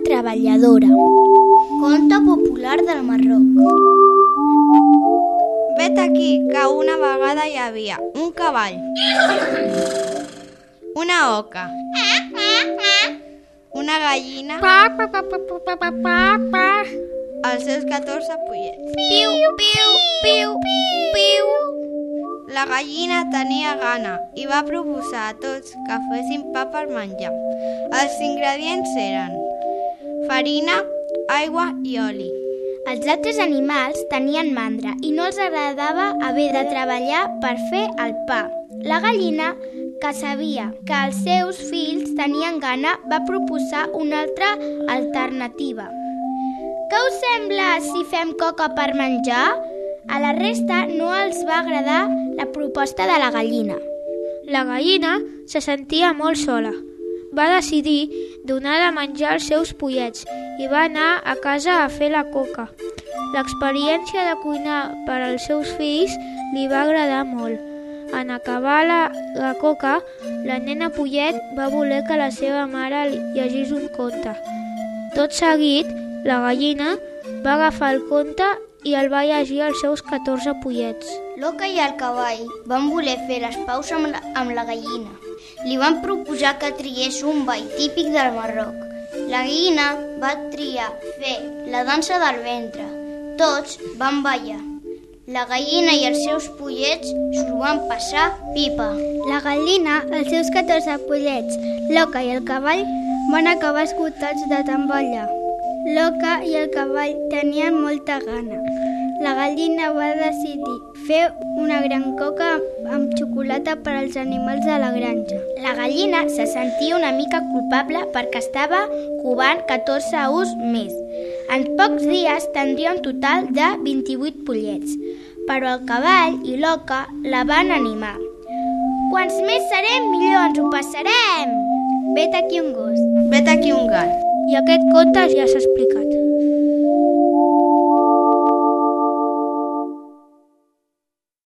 treballadora. Conte popular del Marroc. Vet aquí que una vegada hi havia un cavall, una oca, una gallina, els seus 14 pollets. Piu, piu, piu, piu. La gallina tenia gana i va proposar a tots que fessin pa per menjar. Els ingredients eren farina, aigua i oli. Els altres animals tenien mandra i no els agradava haver de treballar per fer el pa. La gallina, que sabia que els seus fills tenien gana, va proposar una altra alternativa. Què us sembla si fem coca per menjar? A la resta no els va agradar la proposta de la gallina. La gallina se sentia molt sola. Va decidir donar de menjar als seus pollets i va anar a casa a fer la coca. L'experiència de cuinar per als seus fills li va agradar molt. En acabar la coca, la nena pollet va voler que la seva mare llegís un conte. Tot seguit, la gallina va agafar el conte i el va llegir als seus 14 pollets. L'oca i el cavall van voler fer les paus amb la gallina. Li van proposar que triés un ball típic del Marroc. La gallina va triar fer la dansa del ventre. Tots van ballar. La gallina i els seus pollets s'ho van passar pipa. La gallina, els seus 14 pollets, l'oca i el cavall van acabar esgotats de tant ballar. L'oca i el cavall tenien molta gana. La gallina va decidir fer una gran coca amb xocolata per als animals de la granja. La gallina se sentia una mica culpable perquè estava covant 14 ous més. En pocs dies tindria un total de 28 pollets, però el cavall i l'oca la van animar. Quants més serem, millor ens ho passarem! Vet aquí un gos. Vet aquí un gat. I aquest conte ja s'ha explicat.